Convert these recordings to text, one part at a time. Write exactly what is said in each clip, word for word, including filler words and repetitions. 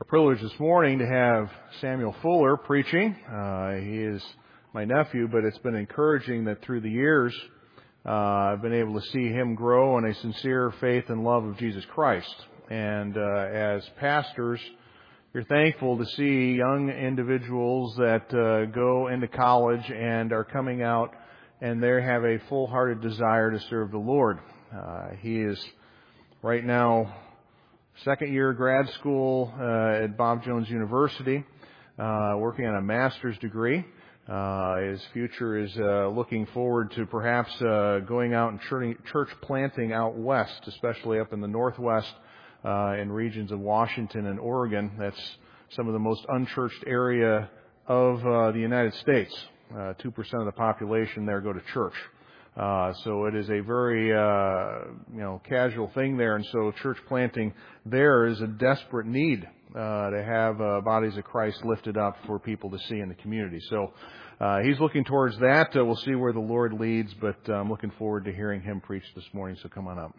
Our privilege this morning to have Samuel Fuller preaching. Uh, he is my nephew, but it's been encouraging that through the years uh, I've been able to see him grow in a sincere faith and love of Jesus Christ. And uh, as pastors, you're thankful to see young individuals that uh, go into college and are coming out and they have a full-hearted desire to serve the Lord. Uh, he is right now second year grad school uh, at Bob Jones University, uh, working on a master's degree. Uh, his future is uh, looking forward to perhaps uh, going out and church, church planting out west, especially up in the northwest uh, in regions of Washington and Oregon. That's some of the most unchurched area of uh, the United States. Uh, two percent of the population there go to church. Uh, so it is a very, uh, you know, casual thing there. And so church planting there is a desperate need, uh, to have, uh, bodies of Christ lifted up for people to see in the community. So, uh, he's looking towards that. Uh, we'll see where the Lord leads, but uh, I'm looking forward to hearing him preach this morning. So come on up.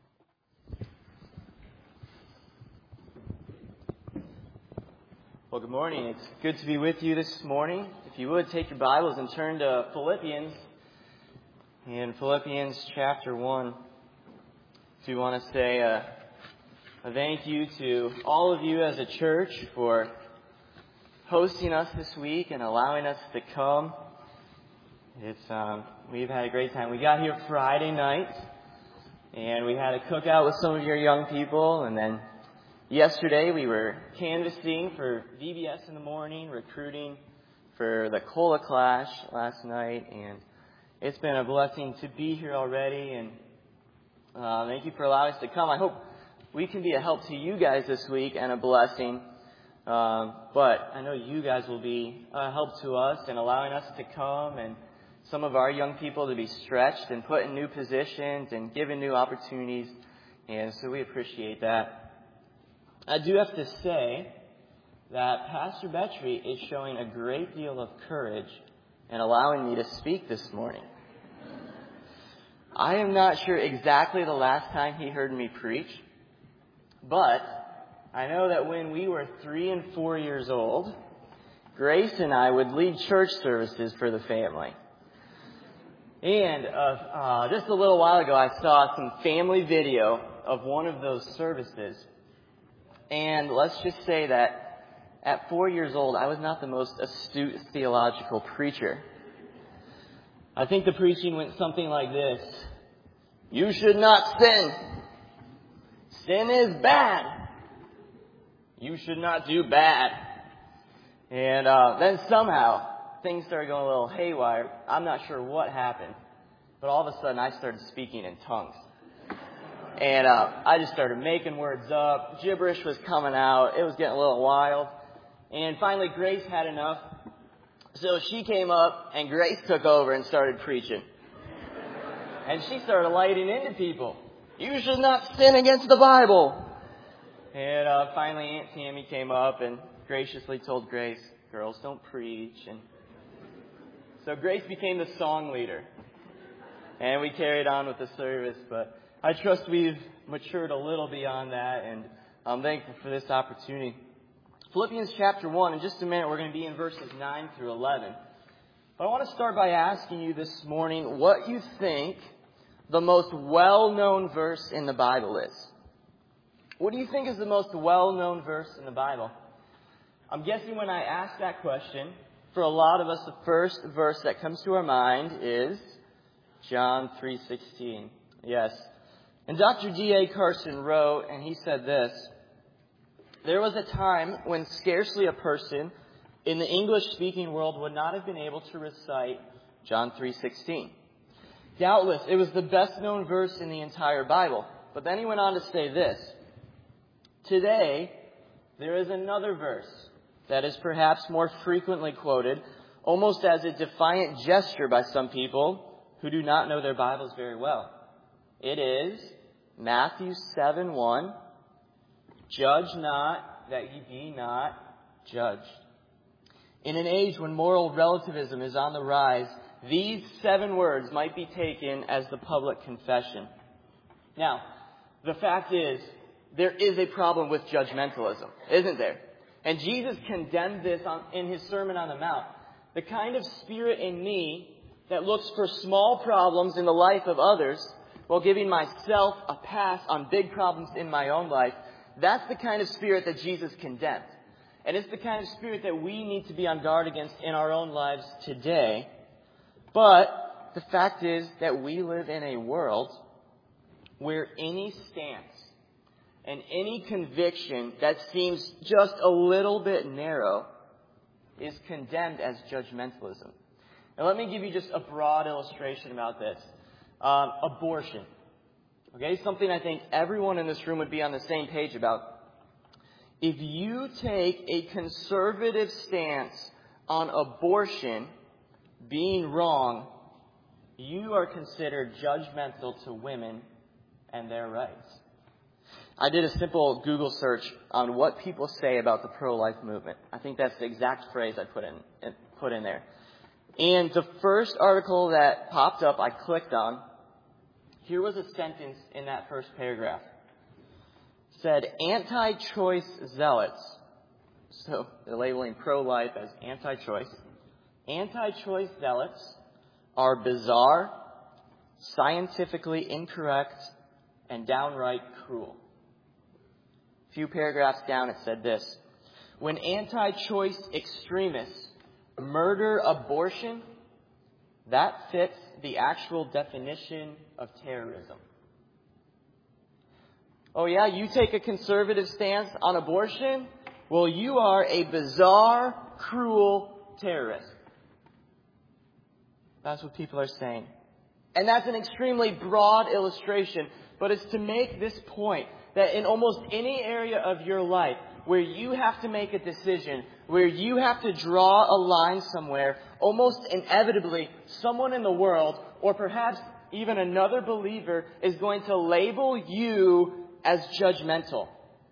Well, good morning. It's good to be with you this morning. If you would, take your Bibles and turn to Philippians. In Philippians chapter one, do want to say a, a thank you to all of you as a church for hosting us this week and allowing us to come. It's um, we've had a great time. We got here Friday night, and we had a cookout with some of your young people, and then yesterday we were canvassing for V B S in the morning, recruiting for the Cola Clash last night, and it's been a blessing to be here already, and uh, thank you for allowing us to come. I hope we can be a help to you guys this week and a blessing, um, but I know you guys will be a help to us in allowing us to come and some of our young people to be stretched and put in new positions and given new opportunities, and so we appreciate that. I do have to say that Pastor Betry is showing a great deal of courage and allowing me to speak this morning. I am not sure exactly the last time he heard me preach, but I know that when we were three and four years old, Grace and I would lead church services for the family. And uh, uh, just a little while ago, I saw some family video of one of those services. And let's just say that at four years old, I was not the most astute theological preacher. I think the preaching went something like this. You should not sin. Sin is bad. You should not do bad. And uh, then somehow, things started going a little haywire. I'm not sure what happened. But all of a sudden, I started speaking in tongues. And uh, I just started making words up. Gibberish was coming out. It was getting a little wild. And finally, Grace had enough. So she came up, and Grace took over and started preaching. And she started lighting into people. You should not sin against the Bible. And uh, finally, Aunt Tammy came up and graciously told Grace, girls don't preach. And so Grace became the song leader. And we carried on with the service. But I trust we've matured a little beyond that, and I'm thankful for this opportunity. Philippians chapter one, in just a minute, we're going to be in verses nine through eleven. But I want to start by asking you this morning what you think the most well-known verse in the Bible is. What do you think is the most well-known verse in the Bible? I'm guessing when I ask that question, for a lot of us, the first verse that comes to our mind is John three sixteen. Yes. And Doctor D A Carson wrote, and he said this, there was a time when scarcely a person in the English-speaking world would not have been able to recite John three sixteen. Doubtless, it was the best-known verse in the entire Bible. But then he went on to say this, today, there is another verse that is perhaps more frequently quoted, almost as a defiant gesture by some people who do not know their Bibles very well. It is Matthew seven one. Judge not, that ye be not judged. In an age when moral relativism is on the rise, these seven words might be taken as the public confession. Now, the fact is, there is a problem with judgmentalism, isn't there? And Jesus condemned this on, in his Sermon on the Mount. The kind of spirit in me that looks for small problems in the life of others while giving myself a pass on big problems in my own life, that's the kind of spirit that Jesus condemned. And it's the kind of spirit that we need to be on guard against in our own lives today. But the fact is that we live in a world where any stance and any conviction that seems just a little bit narrow is condemned as judgmentalism. Now let me give you just a broad illustration about this. Um, abortion. Okay, something I think everyone in this room would be on the same page about. If you take a conservative stance on abortion being wrong, you are considered judgmental to women and their rights. I did a simple Google search on what people say about the pro-life movement. I think that's the exact phrase I put in put in there. And the first article that popped up, I clicked on. Here was a sentence in that first paragraph. It said, anti-choice zealots. So they're labeling pro-life as anti-choice. Anti-choice zealots are bizarre, scientifically incorrect, and downright cruel. A few paragraphs down it said this. When anti-choice extremists murder abortion, that fits the actual definition of terrorism. Oh yeah, you take a conservative stance on abortion? Well, you are a bizarre, cruel terrorist. That's what people are saying. And that's an extremely broad illustration, but it's to make this point that in almost any area of your life where you have to make a decision, where you have to draw a line somewhere, almost inevitably someone in the world, or perhaps even another believer, is going to label you as judgmental.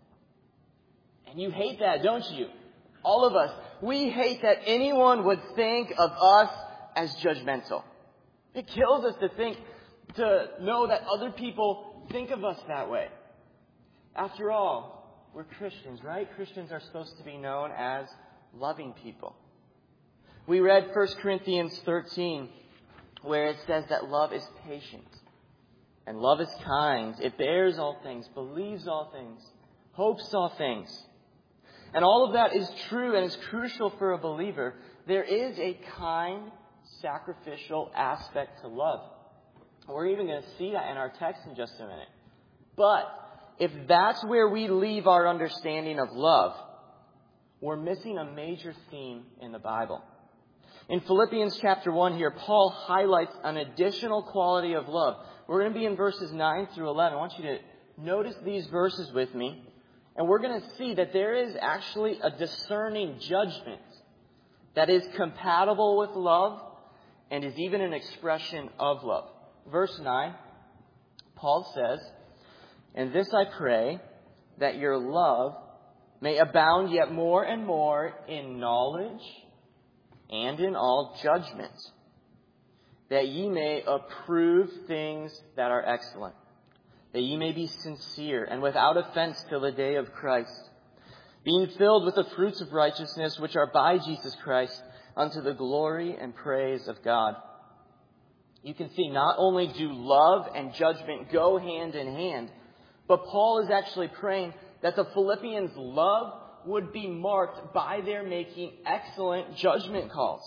And you hate that, don't you? All of us. We hate that anyone would think of us as judgmental. It kills us to think, to know that other people think of us that way. After all, we're Christians, right? Christians are supposed to be known as loving people. We read First Corinthians thirteen, where it says that love is patient and love is kind. It bears all things, believes all things, hopes all things. And all of that is true and is crucial for a believer. There is a kind, sacrificial aspect to love. We're even going to see that in our text in just a minute. But if that's where we leave our understanding of love, we're missing a major theme in the Bible. In Philippians chapter one here, Paul highlights an additional quality of love. We're going to be in verses nine through eleven. I want you to notice these verses with me. And we're going to see that there is actually a discerning judgment that is compatible with love and is even an expression of love. Verse nine, Paul says, "And this I pray, that your love may abound yet more and more in knowledge and in all judgment, that ye may approve things that are excellent, that ye may be sincere and without offense till the day of Christ, being filled with the fruits of righteousness which are by Jesus Christ, unto the glory and praise of God." You can see not only do love and judgment go hand in hand, but Paul is actually praying that the Philippians' love would be marked by their making excellent judgment calls.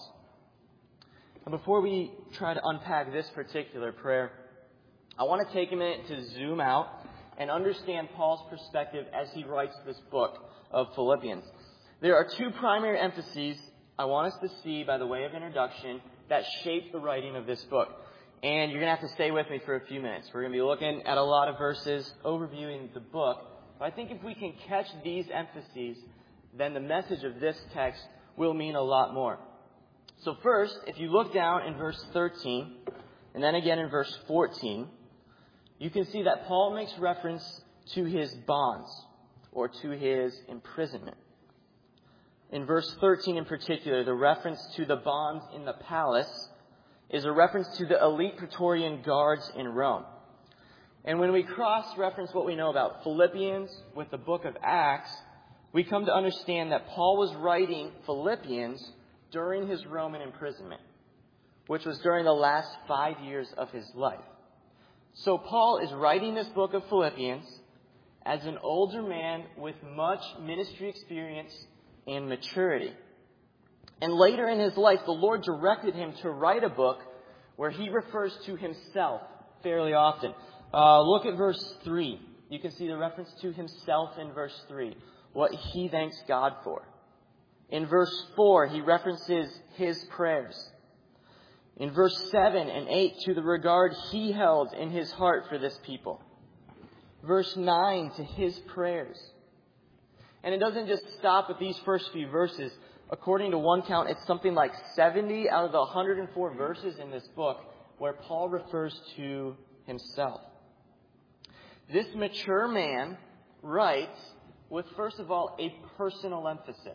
And before we try to unpack this particular prayer, I want to take a minute to zoom out and understand Paul's perspective as he writes this book of Philippians. There are two primary emphases I want us to see by the way of introduction that shape the writing of this book. And you're going to have to stay with me for a few minutes. We're going to be looking at a lot of verses, overviewing the book. But I think if we can catch these emphases, then the message of this text will mean a lot more. So first, if you look down in verse thirteen, and then again in verse fourteen, you can see that Paul makes reference to his bonds, or to his imprisonment. In verse thirteen in particular, the reference to the bonds in the palace is a reference to the elite Praetorian guards in Rome. And when we cross-reference what we know about Philippians with the book of Acts, we come to understand that Paul was writing Philippians during his Roman imprisonment, which was during the last five years of his life. So Paul is writing this book of Philippians as an older man with much ministry experience and maturity. And later in his life, the Lord directed him to write a book where he refers to himself fairly often. Uh, look at verse three. You can see the reference to himself in verse three, what he thanks God for. In verse four, he references his prayers. In verse seven and eight, to the regard he held in his heart for this people. Verse nine, to his prayers. And it doesn't just stop with these first few verses. According to one count, it's something like seventy out of the one hundred four verses in this book where Paul refers to himself. This mature man writes with, first of all, a personal emphasis.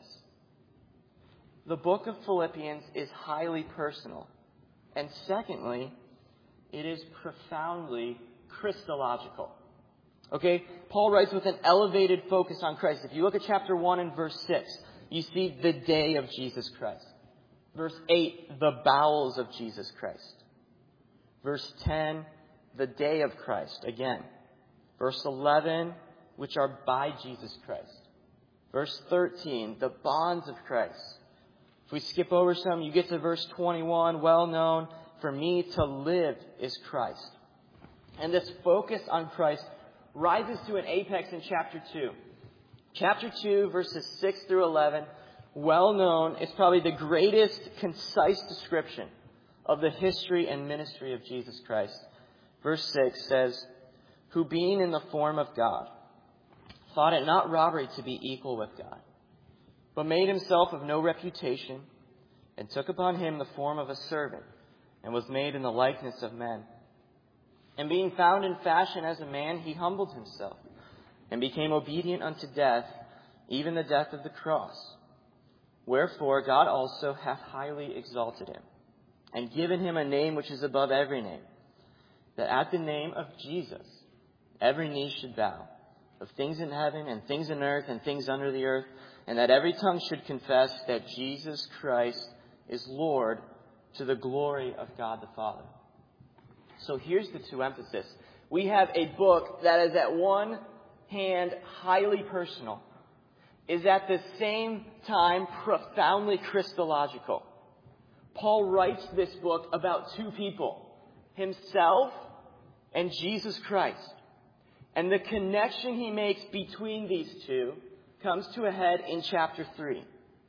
The book of Philippians is highly personal. And secondly, it is profoundly Christological. Okay? Paul writes with an elevated focus on Christ. If you look at chapter one and verse six, you see the day of Jesus Christ. Verse eight, the bowels of Jesus Christ. Verse ten, the day of Christ. Again. Verse eleven, which are by Jesus Christ. Verse thirteen, the bonds of Christ. If we skip over some, you get to verse twenty-one, well known, for me to live is Christ. And this focus on Christ rises to an apex in chapter two. Chapter two, verses six through eleven, well known, is probably the greatest concise description of the history and ministry of Jesus Christ. Verse six says, who being in the form of God, thought it not robbery to be equal with God, but made himself of no reputation, and took upon him the form of a servant, and was made in the likeness of men. And being found in fashion as a man, he humbled himself, and became obedient unto death, even the death of the cross. Wherefore God also hath highly exalted him, and given him a name which is above every name, that at the name of Jesus every knee should bow, of things in heaven and things in earth and things under the earth, and that every tongue should confess that Jesus Christ is Lord, to the glory of God the Father. So here's the two emphasis. We have a book that is at one hand highly personal, is at the same time profoundly Christological. Paul writes this book about two people, himself and Jesus Christ. And the connection he makes between these two comes to a head in chapter three.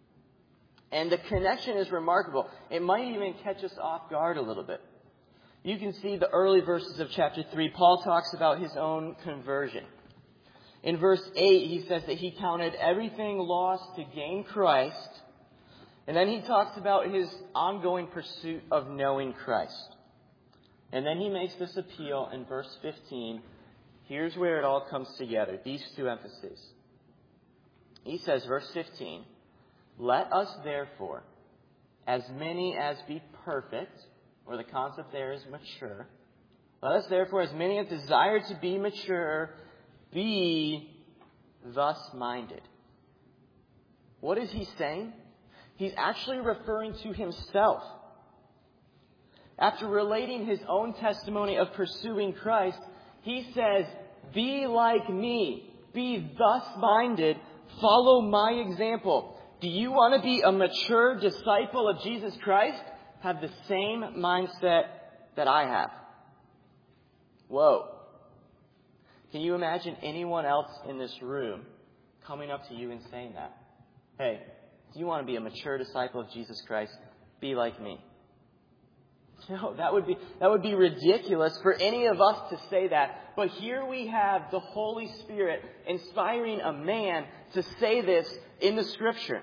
And the connection is remarkable. It might even catch us off guard a little bit. You can see the early verses of chapter three. Paul talks about his own conversion. In verse eight, he says that he counted everything lost to gain Christ. And then he talks about his ongoing pursuit of knowing Christ. And then he makes this appeal in verse fifteen. Here's where it all comes together, these two emphases. He says, verse fifteen, let us therefore, as many as be perfect, or the concept there is mature, let us therefore, as many as desire to be mature, be thus minded. What is he saying? He's actually referring to himself. After relating his own testimony of pursuing Christ, he says, be like me, be thus minded, follow my example. Do you want to be a mature disciple of Jesus Christ? Have the same mindset that I have. Whoa. Can you imagine anyone else in this room coming up to you and saying that? Hey, do you want to be a mature disciple of Jesus Christ? Be like me. No, that would be that would be ridiculous for any of us to say that. But here we have the Holy Spirit inspiring a man to say this in the Scripture.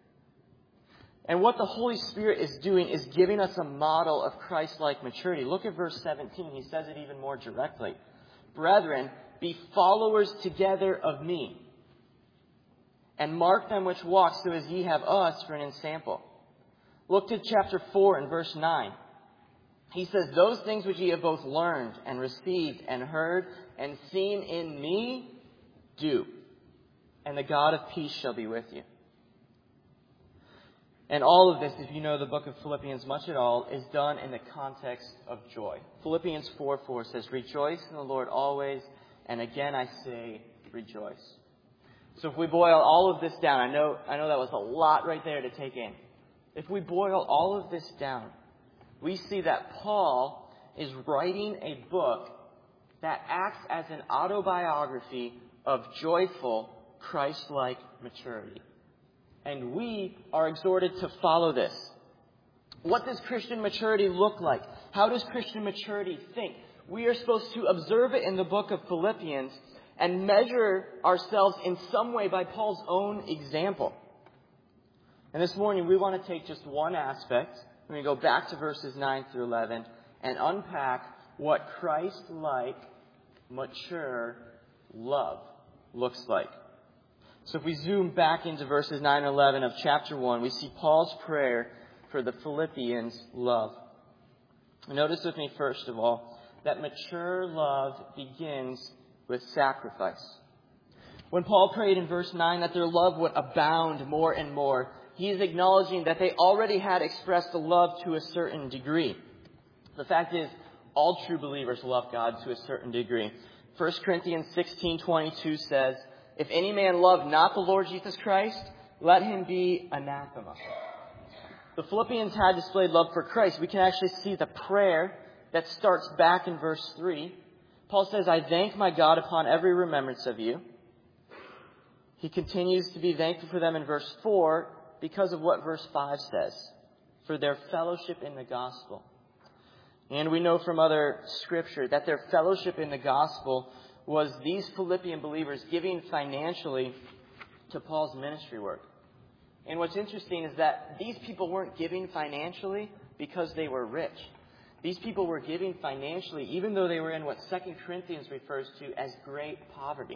And what the Holy Spirit is doing is giving us a model of Christ-like maturity. Look at verse seventeen. He says it even more directly. Brethren, be followers together of me, and mark them which walk, so as ye have us for an ensample. Look to chapter four and verse nine. He says, those things which ye have both learned and received and heard and seen in me, do. and the God of peace shall be with you. And all of this, if you know the book of Philippians much at all, is done in the context of joy. Philippians four four says, "Rejoice in the Lord always, and again I say, rejoice." So if we boil all of this down, I know, I know that was a lot right there to take in. If we boil all of this down, we see that Paul is writing a book that acts as an autobiography of joyful, Christ-like maturity. And we are exhorted to follow this. What does Christian maturity look like? How does Christian maturity think? We are supposed to observe it in the book of Philippians and measure ourselves in some way by Paul's own example. And this morning we want to take just one aspect. We're going to go back to verses nine through eleven and unpack what Christ-like, mature love looks like. So if we zoom back into verses nine and eleven of chapter one, we see Paul's prayer for the Philippians' love. Notice with me, first of all, that mature love begins with sacrifice. When Paul prayed in verse nine that their love would abound more and more, he is acknowledging that they already had expressed the love to a certain degree. The fact is, all true believers love God to a certain degree. First Corinthians sixteen twenty-two says, "If any man love not the Lord Jesus Christ, let him be anathema." The Philippians had displayed love for Christ. We can actually see the prayer that starts back in verse three. Paul says, "I thank my God upon every remembrance of you." He continues to be thankful for them in verse four because of what verse five says, for their fellowship in the gospel. And we know from other scripture that their fellowship in the gospel was these Philippian believers giving financially to Paul's ministry work. And what's interesting is that these people weren't giving financially because they were rich. These people were giving financially even though they were in what Second Corinthians refers to as great poverty.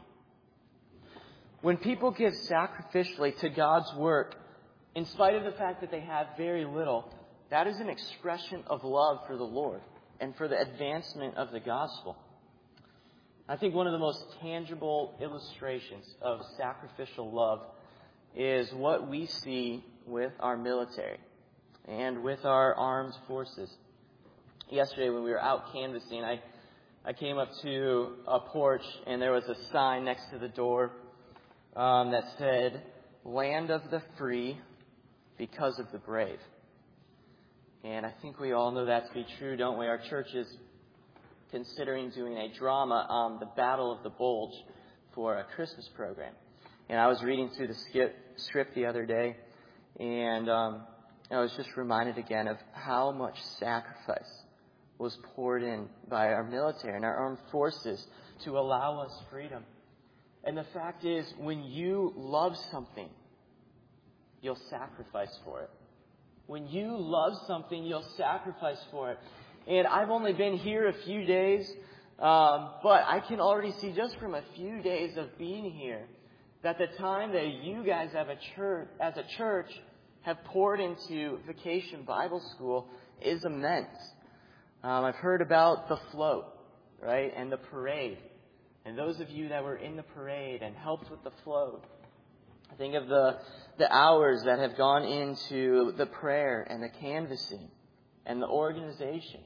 When people give sacrificially to God's work, in spite of the fact that they have very little, that is an expression of love for the Lord and for the advancement of the gospel. I think one of the most tangible illustrations of sacrificial love is what we see with our military and with our armed forces. Yesterday when we were out canvassing, I, I came up to a porch and there was a sign next to the door um, that said, "Land of the free because of the brave." And I think we all know that to be true, don't we? Our church is considering doing a drama on the Battle of the Bulge for a Christmas program. And I was reading through the skip, script the other day, and um, I was just reminded again of how much sacrifice was poured in by our military and our armed forces to allow us freedom. And the fact is, when you love something, you'll sacrifice for it. When you love something, you'll sacrifice for it. And I've only been here a few days, um, but I can already see just from a few days of being here that the time that you guys have a church, as a church have poured into Vacation Bible School is immense. Um, I've heard about the float, right, and the parade. And those of you that were in the parade and helped with the float, I think of the the hours that have gone into the prayer and the canvassing and the organization.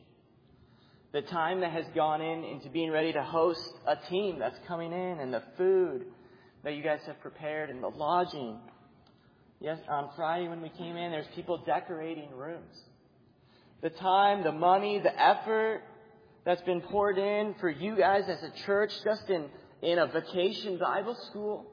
The time that has gone in into being ready to host a team that's coming in, and the food that you guys have prepared and the lodging. Yes, on Friday when we came in, there's people decorating rooms. The time, the money, the effort that's been poured in for you guys as a church just in, in a Vacation Bible School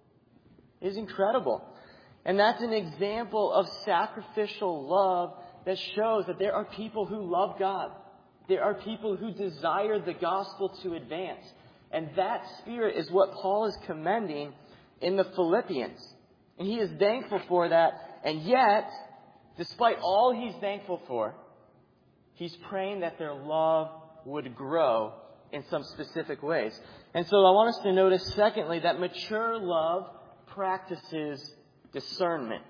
is incredible. And that's an example of sacrificial love that shows that there are people who love God. There are people who desire the gospel to advance. And that spirit is what Paul is commending in the Philippians. And he is thankful for that. And yet, despite all he's thankful for, he's praying that their love would grow in some specific ways. And so I want us to notice, secondly, that mature love practices discernment.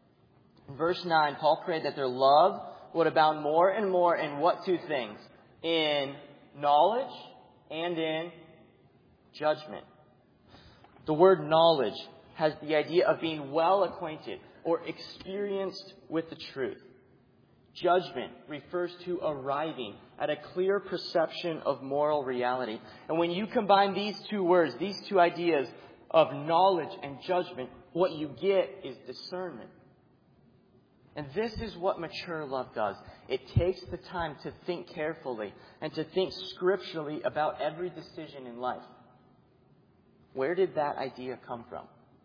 In verse nine, Paul prayed that their love would abound more and more in what two things? In knowledge and in judgment. The word knowledge has the idea of being well acquainted or experienced with the truth. Judgment refers to arriving at a clear perception of moral reality. And when you combine these two words, these two ideas of knowledge and judgment, what you get is discernment. And this is what mature love does. It takes the time to think carefully and to think scripturally about every decision in life. Where did that idea come from?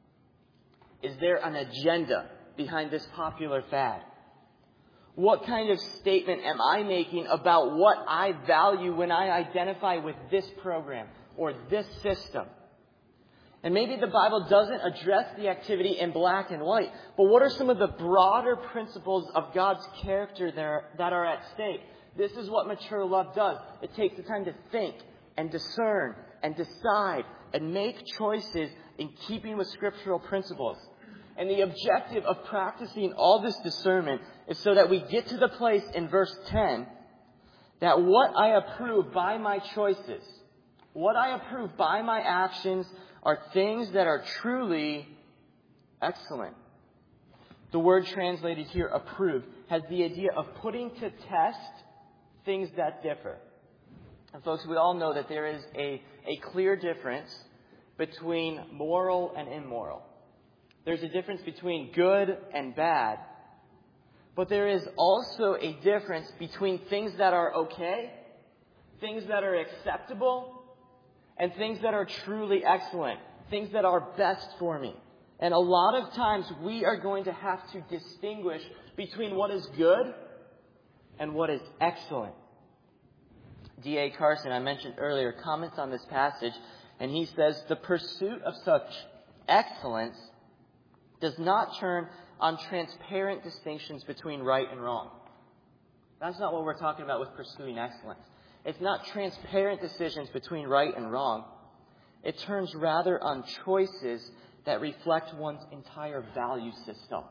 Is there an agenda behind this popular fad? What kind of statement am I making about what I value when I identify with this program or this system? And maybe the Bible doesn't address the activity in black and white, but what are some of the broader principles of God's character there that are at stake? This is what mature love does. It takes the time to think and discern and decide and make choices in keeping with scriptural principles. And the objective of practicing all this discernment is so that we get to the place in verse ten that what I approve by my choices, what I approve by my actions, are things that are truly excellent. The word translated here, approved, has the idea of putting to test things that differ. And folks, we all know that there is a, a clear difference between moral and immoral. There's a difference between good and bad. But there is also a difference between things that are okay, things that are acceptable, and things that are truly excellent, things that are best for me. And a lot of times we are going to have to distinguish between what is good and what is excellent. D A Carson, I mentioned earlier, comments on this passage, and he says, the pursuit of such excellence does not turn on transparent distinctions between right and wrong. That's not what we're talking about with pursuing excellence. It's not transparent decisions between right and wrong. It turns rather on choices that reflect one's entire value system.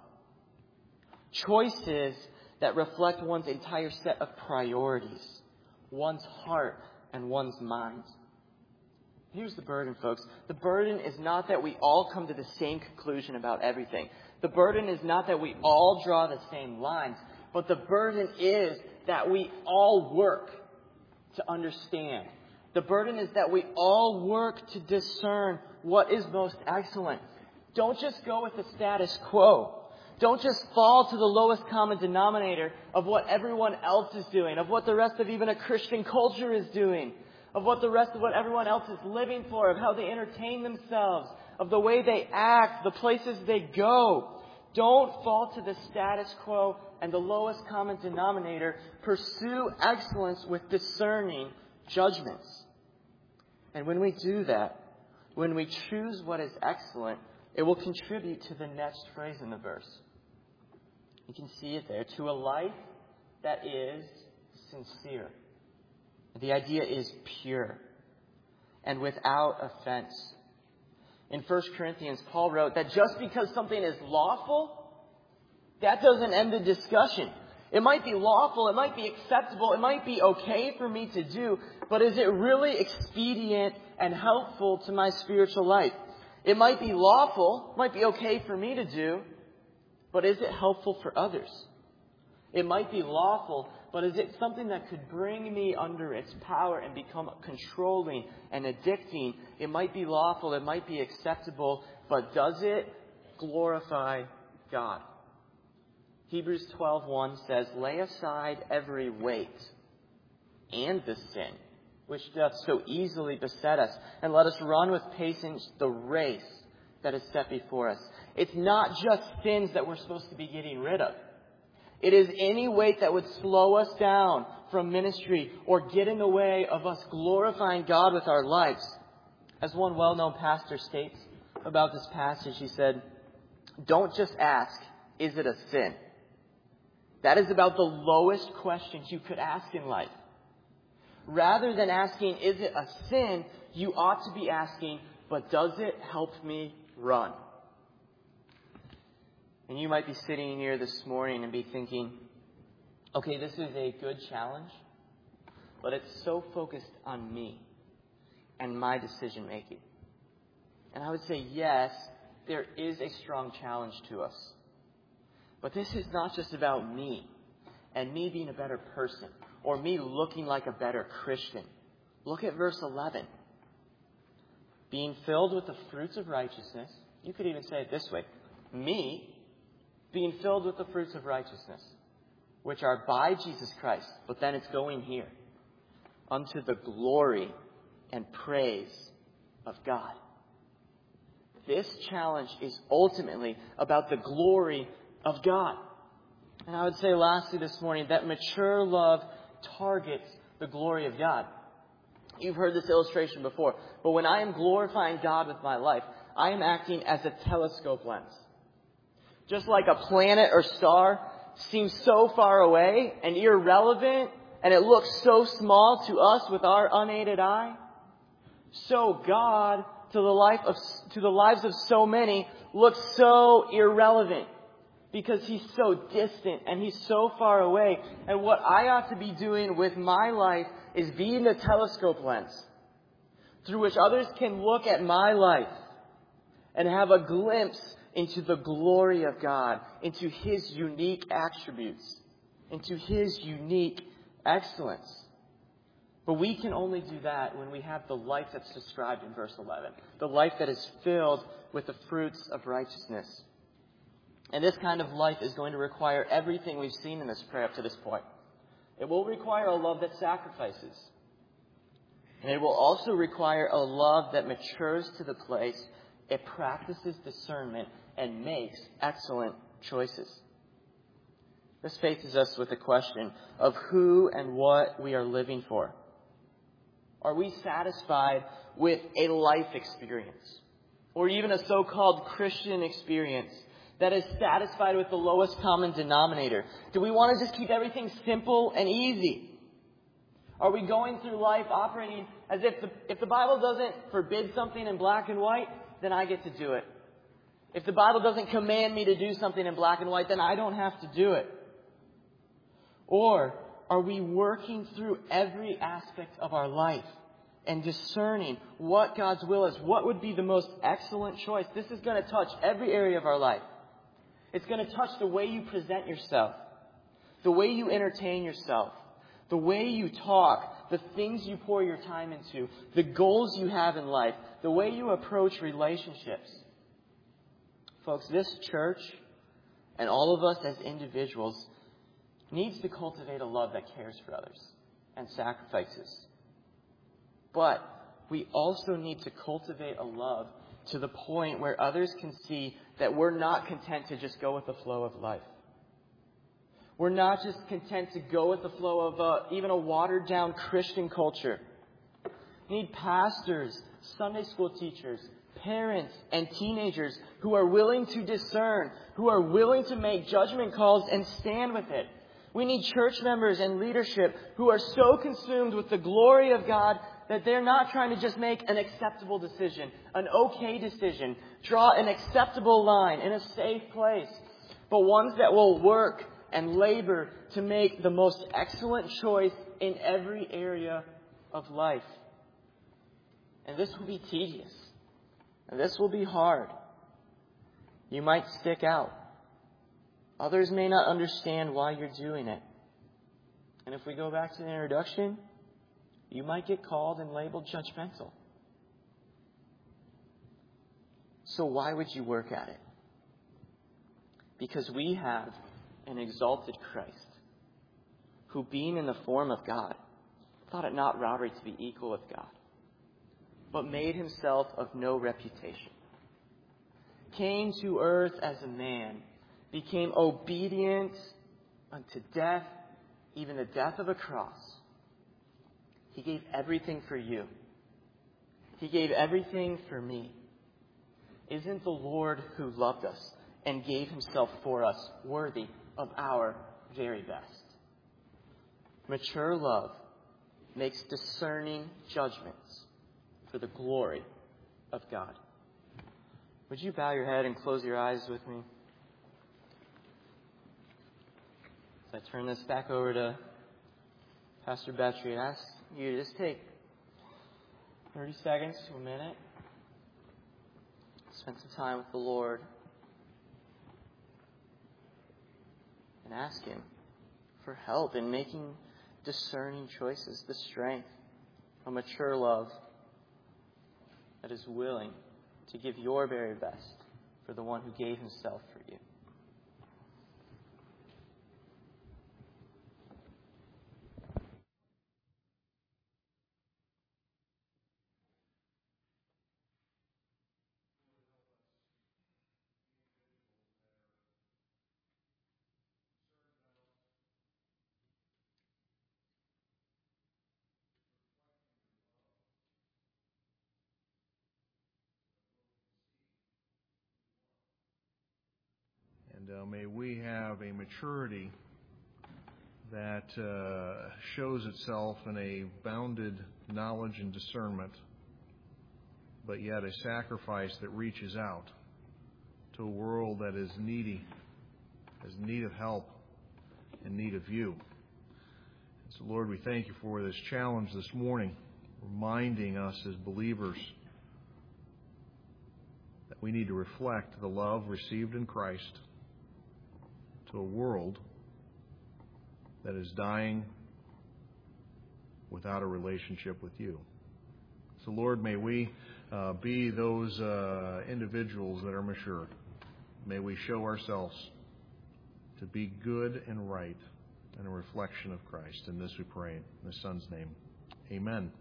Choices that reflect one's entire set of priorities, one's heart and one's mind. Here's the burden, folks. The burden is not that we all come to the same conclusion about everything. The burden is not that we all draw the same lines. But the burden is that we all work to understand. The burden is that we all work to discern what is most excellent. Don't just go with the status quo. Don't just fall to the lowest common denominator of what everyone else is doing, of what the rest of even a Christian culture is doing, of what the rest of what everyone else is living for, of how they entertain themselves, of the way they act, the places they go. Don't fall to the status quo and the lowest common denominator. Pursue excellence with discerning judgments. And when we do that, when we choose what is excellent, it will contribute to the next phrase in the verse. You can see it there. To a life that is sincere. The idea is pure and without offense. In First Corinthians, Paul wrote that just because something is lawful, that doesn't end the discussion. It might be lawful, it might be acceptable, it might be okay for me to do, but is it really expedient and helpful to my spiritual life? It might be lawful, might be okay for me to do, but is it helpful for others? It might be lawful, but is it something that could bring me under its power and become controlling and addicting? It might be lawful, it might be acceptable, but does it glorify God? Hebrews twelve one says, lay aside every weight and the sin, which doth so easily beset us, and let us run with patience the race that is set before us. It's not just sins that we're supposed to be getting rid of. It is any weight that would slow us down from ministry or get in the way of us glorifying God with our lives. As one well-known pastor states about this passage, he said, don't just ask, is it a sin? That is about the lowest questions you could ask in life. Rather than asking, is it a sin, you ought to be asking, but does it help me run? And you might be sitting here this morning and be thinking, okay, this is a good challenge, but it's so focused on me and my decision making. And I would say, yes, there is a strong challenge to us. But this is not just about me and me being a better person or me looking like a better Christian. Look at verse eleven. Being filled with the fruits of righteousness. You could even say it this way. Me being filled with the fruits of righteousness, which are by Jesus Christ. But then it's going here. Unto the glory and praise of God. This challenge is ultimately about the glory of God. And I would say lastly this morning that mature love targets the glory of God. You've heard this illustration before, but when I am glorifying God with my life, I am acting as a telescope lens. Just like a planet or star seems so far away and irrelevant, and it looks so small to us with our unaided eye, so God, to the life of to the lives of so many, looks so irrelevant because He's so distant and He's so far away. And what I ought to be doing with my life is being the telescope lens through which others can look at my life and have a glimpse into the glory of God, into His unique attributes, into His unique excellence. But we can only do that when we have the life that's described in verse eleven. The life that is filled with the fruits of righteousness. And this kind of life is going to require everything we've seen in this prayer up to this point. It will require a love that sacrifices. And it will also require a love that matures to the place it practices discernment and makes excellent choices. This faces us with the question of who and what we are living for. Are we satisfied with a life experience or even a so-called Christian experience that is satisfied with the lowest common denominator? Do we want to just keep everything simple and easy? Are we going through life operating as if the, if the Bible doesn't forbid something in black and white, then I get to do it? If the Bible doesn't command me to do something in black and white, then I don't have to do it. Or are we working through every aspect of our life and discerning what God's will is? What would be the most excellent choice? This is going to touch every area of our life. It's going to touch the way you present yourself, the way you entertain yourself, the way you talk, the things you pour your time into, the goals you have in life, the way you approach relationships. Folks, this church and all of us as individuals needs to cultivate a love that cares for others and sacrifices. But we also need to cultivate a love to the point where others can see that we're not content to just go with the flow of life. We're not just content to go with the flow of uh, even a watered-down Christian culture. We need pastors, Sunday school teachers, parents, and teenagers who are willing to discern, who are willing to make judgment calls and stand with it. We need church members and leadership who are so consumed with the glory of God that they're not trying to just make an acceptable decision, an okay decision, draw an acceptable line in a safe place, but ones that will work and labor to make the most excellent choice in every area of life. And this will be tedious. And this will be hard. You might stick out. Others may not understand why you're doing it. And if we go back to the introduction, you might get called and labeled judgmental. So why would you work at it? Because we have an exalted Christ who, being in the form of God, thought it not robbery to be equal with God, but made himself of no reputation, came to earth as a man, became obedient unto death, even the death of a cross. He gave everything for you. He gave everything for me. Isn't the Lord who loved us and gave himself for us worthy of our very best? Mature love makes discerning judgments for the glory of God. Would you bow your head and close your eyes with me? As I turn this back over to Pastor Battery and ask you to just take thirty seconds to a minute. spend some time with the Lord and ask Him for help in making discerning choices, the strength, a mature love that is willing to give your very best for the one who gave Himself for you. And uh, may we have a maturity that uh, shows itself in a bounded knowledge and discernment, but yet a sacrifice that reaches out to a world that is needy, has need of help, and need of you. And so, Lord, we thank you for this challenge this morning, reminding us as believers that we need to reflect the love received in Christ to a world that is dying without a relationship with you. So, Lord, may we uh, be those uh, individuals that are mature. May we show ourselves to be good and right and a reflection of Christ. In this we pray in His Son's name. Amen.